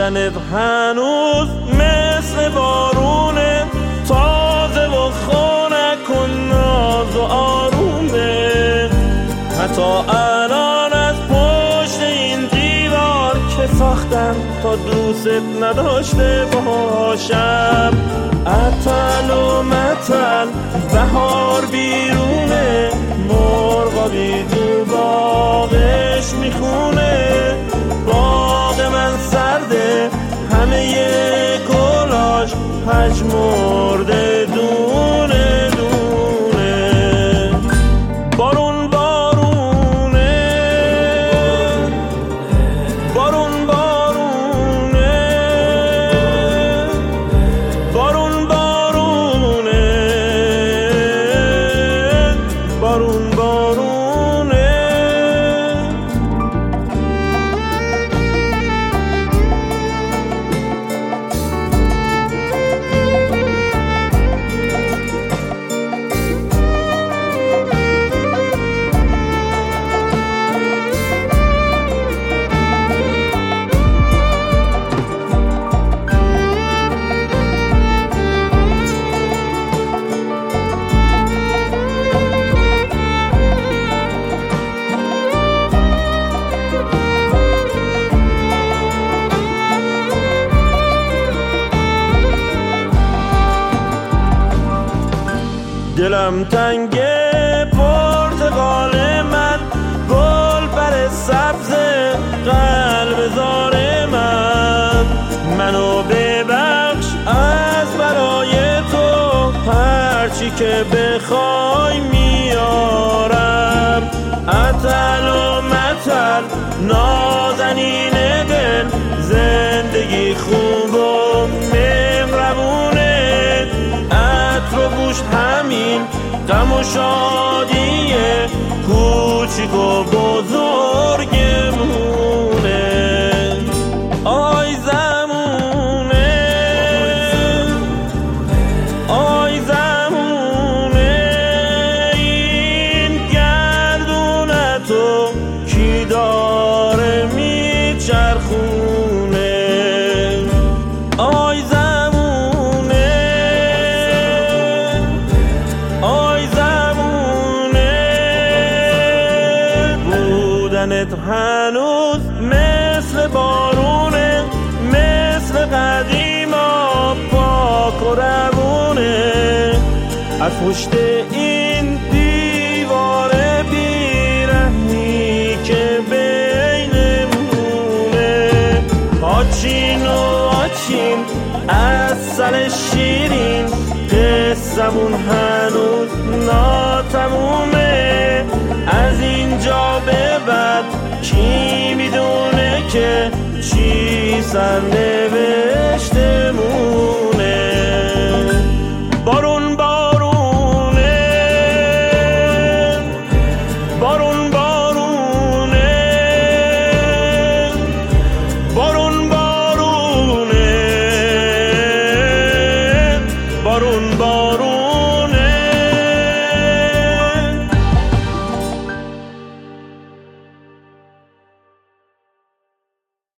بودنت هنوز مثل بارونه، تازه و خنک و ناز و آرومه. حتی الان از پشت این دیوار که ساختم تا دوست نداشته باشم، عطل و مطل بهار بیرونه، مرغا بی تو باغش میخونه. باغ من سرده همه گلاش پژمرده دونه دونه. بارون بارونه، بارون بارونه، بارون بارونه، بارون بارونه. دلم تنگه پرتقال من، گل بر سبز قلب زار من. منو ببخش از برای تو، هرچی که بخوای میارم. عطل و مطل نازنین دل، زندگی خوب و مهربونه. عطر و بوش همین غم و شادیه، کوچیک و بزرگمونه. آی زمونه، آی زمونه، این گردونتو کی داره میچرخونه. آی زمونه، آی زمونه، بودنت هنوز مثل بارونه، مثل قدیما پاک و روونه. از پشت این دیوار بیرحمی که بینمونه، آچین و آچین عسل شیرین، قصمون هنوز ناتمومه. از اینجا به بعد کی میدونه که چی سر نوشته.